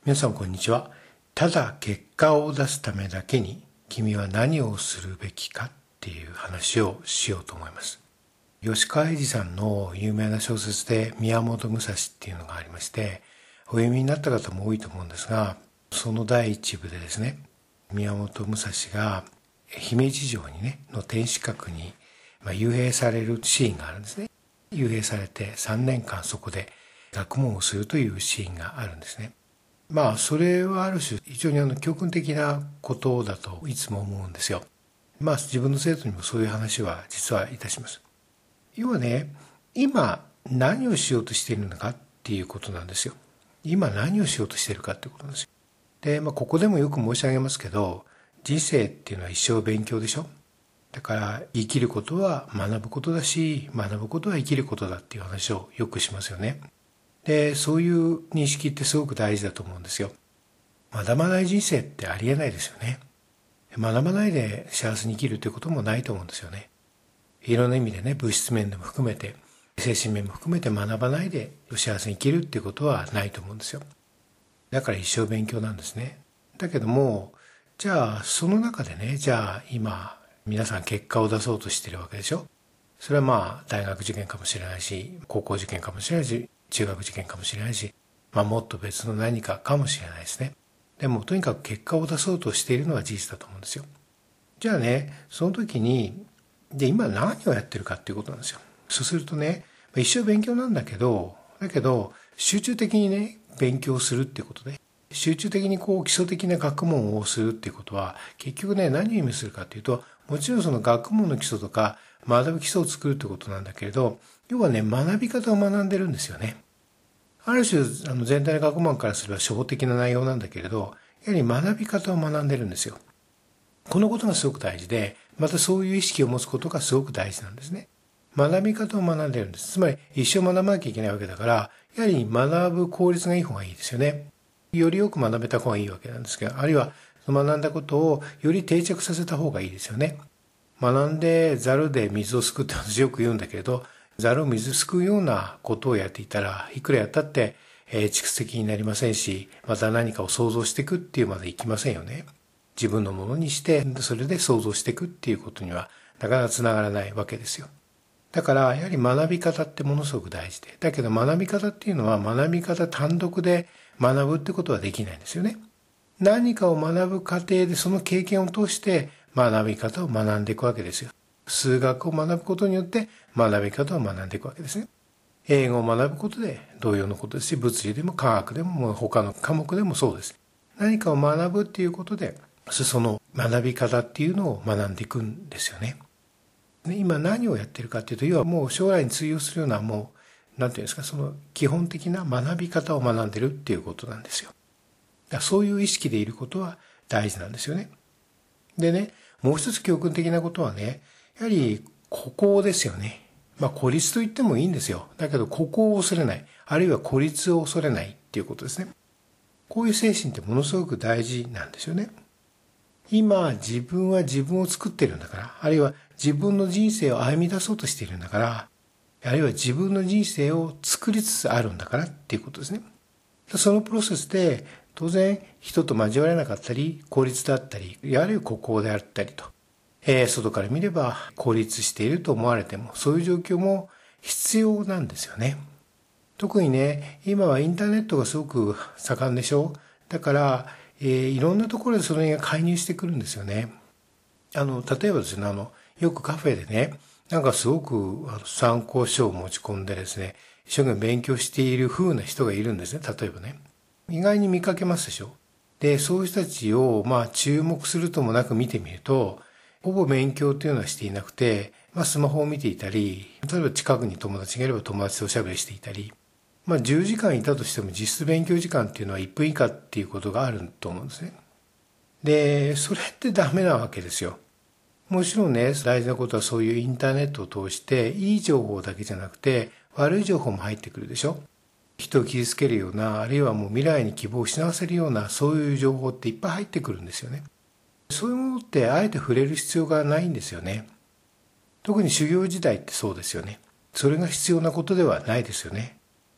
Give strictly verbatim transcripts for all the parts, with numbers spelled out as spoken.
皆さんこんにちは。ただ結果を出すためだけに君は何をするべきかっていう話をしようと思います。吉川英治さんの有名な小説で宮本武蔵っていうのがありまして、お読みになった方も多いと思うんですが、その第一部でですね、宮本武蔵が姫路城にね、の天守閣に、まあ、幽閉されるシーンがあるんですね。幽閉されてさんねんかんそこで学問をするというシーンがあるんですね。まあそれはある種非常にあの教訓的なことだといつも思うんですよ。まあ自分の生徒にもそういう話は実はいたします。要はね、今何をしようとしているのかっていうことなんですよ。今何をしようとしているかっていうことなんですよ。で、まあここでもよく申し上げますけど、人生っていうのは一生勉強でしょ。だから生きることは学ぶことだし、学ぶことは生きることだっていう話をよくしますよね。で、そういう認識ってすごく大事だと思うんですよ。学ばない人生ってありえないですよね。学ばないで幸せに生きるということもないと思うんですよね。いろんな意味でね、物質面でも含めて、精神面も含めて学ばないで幸せに生きるっていうことはないと思うんですよ。だから一生勉強なんですね。だけども、じゃあその中でね、じゃあ今皆さん結果を出そうとしてるわけでしょ。それはまあ大学受験かもしれないし、高校受験かもしれないし、中学受験かもしれないし、まあ、もっと別の何かかもしれないですね。でもとにかく結果を出そうとしているのは事実だと思うんですよ。じゃあね、その時にで今何をやってるかっていうことなんですよ。そうするとね、一生勉強なんだけどだけど集中的にね勉強するっていうことで、集中的にこう基礎的な学問をするっていうことは結局ね、何を意味するかっていうと、もちろんその学問の基礎とか学ぶ基礎を作るってことなんだけれど、要はね、学び方を学んでるんですよね。ある種あの全体の学問からすれば初歩的な内容なんだけれど、やはり学び方を学んでるんですよ。このことがすごく大事で、またそういう意識を持つことがすごく大事なんですね。学び方を学んでるんです。つまり一生学ばなきゃいけないわけだから、やはり学ぶ効率がいい方がいいですよね。よりよく学べた方がいいわけなんですけど、あるいは学んだことをより定着させた方がいいですよね。学んでザルで水をすくって私よく言うんだけれど、ザルを水すくうようなことをやっていたら、いくらやったって、えー、蓄積になりませんし、また何かを想像していくっていうまでいきませんよね。自分のものにして、それで想像していくっていうことにはなかなかつながらないわけですよ。だからやはり学び方ってものすごく大事で、だけど学び方っていうのは学び方単独で学ぶってことはできないんですよね。何かを学ぶ過程でその経験を通して学び方を学んでいくわけですよ。数学を学ぶことによって学び方を学んでいくわけですね。英語を学ぶことで同様のことですし、物理でも科学でも他の科目でもそうです。何かを学ぶっていうことで、その学び方っていうのを学んでいくんですよね。今何をやってるかっていうと、要はもう将来に通用するような、もうなんていうんですか、その基本的な学び方を学んでるっていうことなんですよ。だからそういう意識でいることは大事なんですよね。でね、もう一つ教訓的なことはね、やはり孤高ですよね。まあ孤立と言ってもいいんですよ。だけど孤高を恐れない、あるいは孤立を恐れないっていうことですね。こういう精神ってものすごく大事なんですよね。今自分は自分を作っているんだから、あるいは自分の人生を歩み出そうとしているんだから、あるいは自分の人生を作りつつあるんだからっていうことですね。そのプロセスで当然人と交われなかったり、孤立だったり、あるいは孤高であったりと、えー、外から見れば孤立していると思われても、そういう状況も必要なんですよね。特にね、今はインターネットがすごく盛んでしょ。だから、えー、いろんなところでそれが介入してくるんですよね。あの、例えばですね、あの、よくカフェでね、なんかすごく参考書を持ち込んでですね、一生懸命勉強している風な人がいるんですね、例えばね。意外に見かけますでしょ。で、そういう人たちを、まあ、注目するともなく見てみると、ほぼ勉強というのはしていなくて、まあ、スマホを見ていたり、例えば近くに友達がいれば友達とおしゃべりしていたり、まあ、じゅうじかんいたとしても実質勉強時間っていうのはいっぷん以下っていうことがあると思うんですね。で、それってダメなわけですよ。もちろんね、大事なことはそういうインターネットを通して、いい情報だけじゃなくて、悪い情報も入ってくるでしょ。人を傷つけるような、あるいはもう未来に希望を失わせるような、そういう情報っていっぱい入ってくるんですよね。そういうものってあえて触れる必要がないんですよね。特に修行時代ってそうですよね。それが必要なことではないですよね。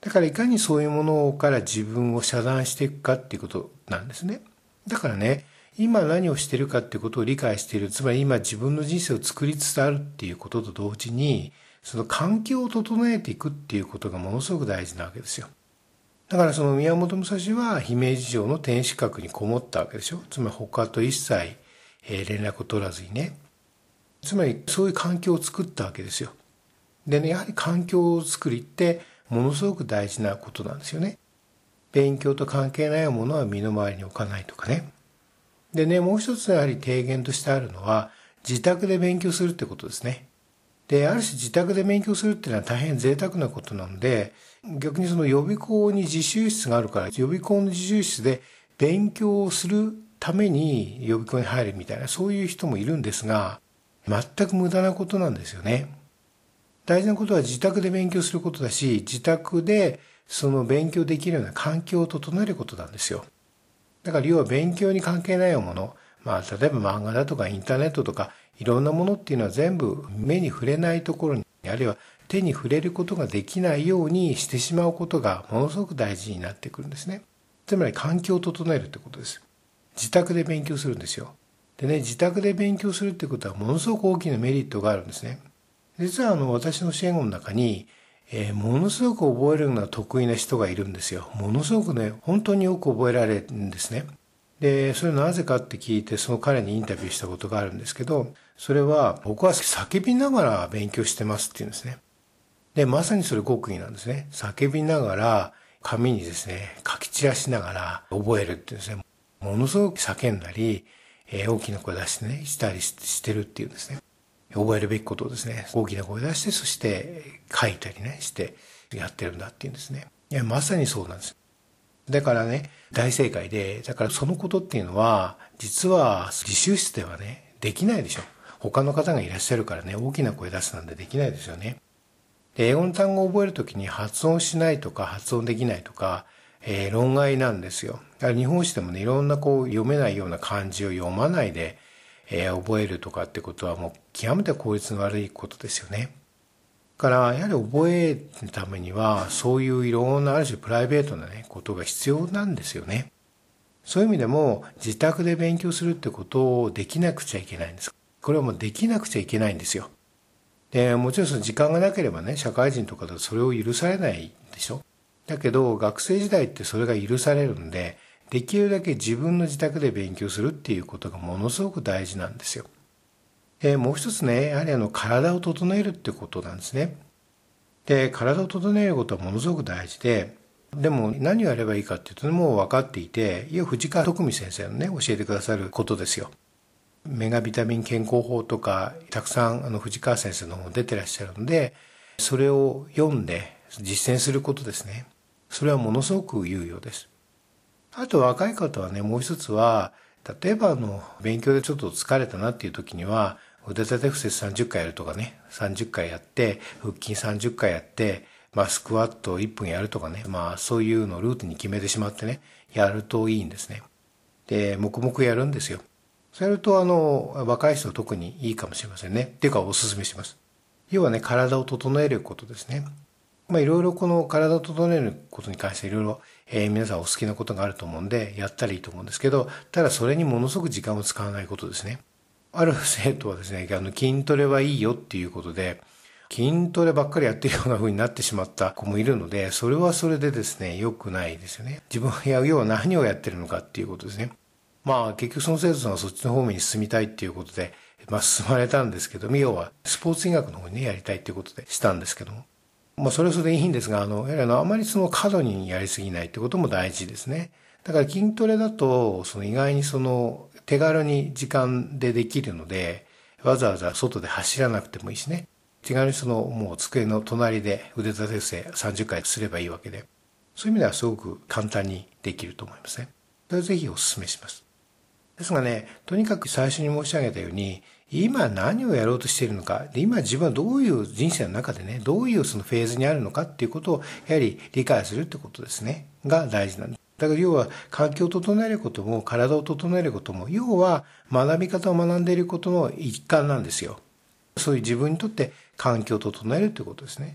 だからいかにそういうものから自分を遮断していくかっていうことなんですね。だからね、今何をしているかっていうことを理解している、つまり今自分の人生を作りつつあるっていうことと同時に、その環境を整えていくっていうことがものすごく大事なわけですよ。だからその宮本武蔵は姫路城の天守閣にこもったわけでしょ。つまり他と一切連絡を取らずにね。つまりそういう環境を作ったわけですよ。でね、やはり環境作りってものすごく大事なことなんですよね。勉強と関係ないものは身の回りに置かないとかね。でね、もう一つやはり提言としてあるのは、自宅で勉強するってことですね。で、ある種自宅で勉強するっていうのは大変贅沢なことなので、逆にその予備校に自習室があるから、予備校の自習室で勉強をするために予備校に入るみたいな、そういう人もいるんですが、全く無駄なことなんですよね。大事なことは自宅で勉強することだし、自宅でその勉強できるような環境を整えることなんですよ。だから要は勉強に関係ないもの、まあ例えば漫画だとかインターネットとかいろんなものっていうのは全部目に触れないところに、あるいは手に触れることができないようにしてしまうことがものすごく大事になってくるんですね。つまり環境を整えるってことです。自宅で勉強するんですよ。でね、自宅で勉強するってことはものすごく大きなメリットがあるんですね。実はあの私の支援語の中に、えー、ものすごく覚えるのが得意な人がいるんですよ。ものすごくね、本当によく覚えられるんですね。で、それなぜかって聞いて、その彼にインタビューしたことがあるんですけど、それは僕は叫びながら勉強してますって言うんですね。で、まさにそれ極意なんですね。叫びながら、紙にですね、書き散らしながら覚えるっていうんですね。ものすごく叫んだり、えー、大きな声出してね、したりしてるっていうんですね。覚えるべきことをですね、大きな声出して、そして書いたりね、してやってるんだっていうんですね。いや、まさにそうなんです。だからね、大正解で、だからそのことっていうのは、実は自習室ではね、できないでしょ。他の方がいらっしゃるからね、大きな声出すなんてできないですよね。で、英語の単語を覚えるときに発音しないとか発音できないとか、えー、論外なんですよ。だから日本史でもね、いろんなこう読めないような漢字を読まないで、えー、覚えるとかってことはもう極めて効率の悪いことですよね。だからやはり覚えるためにはそういういろんなある種プライベートなねことが必要なんですよね。そういう意味でも自宅で勉強するってことをできなくちゃいけないんです。これはもうできなくちゃいけないんですよ。で、もちろんその時間がなければね、社会人とかだとそれを許されないでしょ。だけど学生時代ってそれが許されるんで、できるだけ自分の自宅で勉強するっていうことがものすごく大事なんですよ。で、もう一つね、やはりあの体を整えるってことなんですね。で、体を整えることはものすごく大事で、でも何をやればいいかっていうと、もう分かっていて、いや藤川徳美先生のね、教えてくださることですよ。メガビタミン健康法とか、たくさんあの藤川先生の本出てらっしゃるので、それを読んで実践することですね。それはものすごく有用です。あと若い方はね、もう一つは、例えばあの、勉強でちょっと疲れたなっていう時には、腕立て伏せさんじゅっかいやるとかね、さんじゅっかいやって、腹筋さんじゅっかいやって、まあスクワットいっぷんやるとかね、まあそういうのをルーティンに決めてしまってね、やるといいんですね。で、黙々やるんですよ。そうやるとあの、若い人は特にいいかもしれませんね。っていうかお勧めします。要はね、体を整えることですね。まあいろいろこの体を整えることに関していろいろ、えー、皆さんお好きなことがあると思うんで、やったらいいと思うんですけど、ただそれにものすごく時間を使わないことですね。ある生徒はですね、あの筋トレはいいよっていうことで、筋トレばっかりやってるような風になってしまった子もいるので、それはそれでですね、良くないですよね。自分は要は何をやってるのかっていうことですね。まあ結局その生徒さんはそっちの方面に進みたいっていうことで、まあ進まれたんですけども、要はスポーツ医学の方にね、やりたいっていうことでしたんですけども。まあそれはそれでいいんですが、あの、やはりあの、あまりその過度にやりすぎないってことも大事ですね。だから筋トレだと、その意外にその手軽に時間でできるので、わざわざ外で走らなくてもいいしね。手軽にそのもう机の隣で腕立て伏せさんじゅっかいすればいいわけで、そういう意味ではすごく簡単にできると思いますね。それをぜひお勧めします。ですがね、とにかく最初に申し上げたように、今何をやろうとしているのか、で今自分はどういう人生の中でね、どういうそのフェーズにあるのかっていうことをやはり理解するってことですね、が大事なんです。だから要は環境を整えることも体を整えることも、要は学び方を学んでいることの一環なんですよ。そういう自分にとって環境を整えるということですね。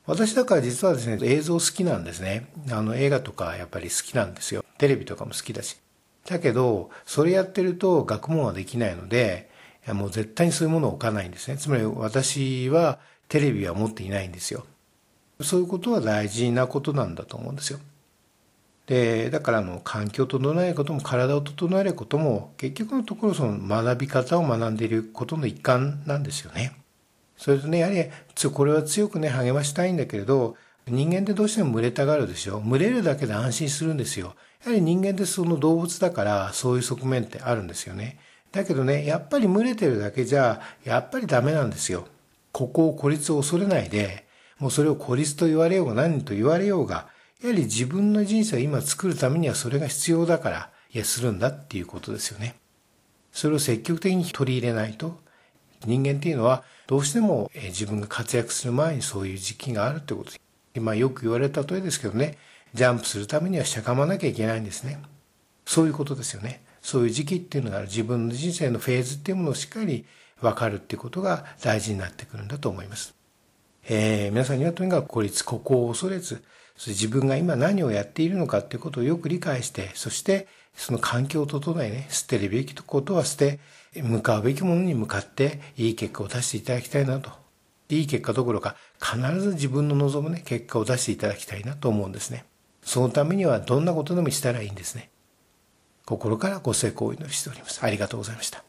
私だから実はですね、映像好きなんですね。あの映画とかやっぱり好きなんですよ。テレビとかも好きだし。だけど、それやってると学問はできないので、いやもう絶対にそういうものを置かないんですね。つまり私はテレビは持っていないんですよ。そういうことは大事なことなんだと思うんですよ。で、だからあの環境を整えることも体を整えることも結局のところその学び方を学んでいることの一環なんですよね。それとね、やはりこれは強くね励ましたいんだけれど、人間ってどうしても群れたがるでしょ。群れるだけで安心するんですよ。やはり人間ってその動物だからそういう側面ってあるんですよね。だけどね、やっぱり群れてるだけじゃやっぱりダメなんですよ。ここを孤立を恐れないで、もうそれを孤立と言われようが何と言われようが、やはり自分の人生を今作るためにはそれが必要だから、いやするんだっていうことですよね。それを積極的に取り入れないと、人間っていうのはどうしても自分が活躍する前にそういう時期があるってことです。今よく言われた例えですけどね、ジャンプするためにはしゃがまなきゃいけないんですね。そういうことですよね。そういう時期っていうのがある、自分の人生のフェーズっていうものをしっかり分かるっていうことが大事になってくるんだと思います。えー、皆さんにはとにかく孤立、孤高を恐れず、自分が今何をやっているのかっていうことをよく理解して、そしてその環境を整えね、捨てるべきことは捨て、向かうべきものに向かっていい結果を出していただきたいなと。いい結果どころか必ず自分の望むね、結果を出していただきたいなと思うんですね。そのためにはどんなことでもしたらいいんですね。心からご成功をお祈りしております。ありがとうございました。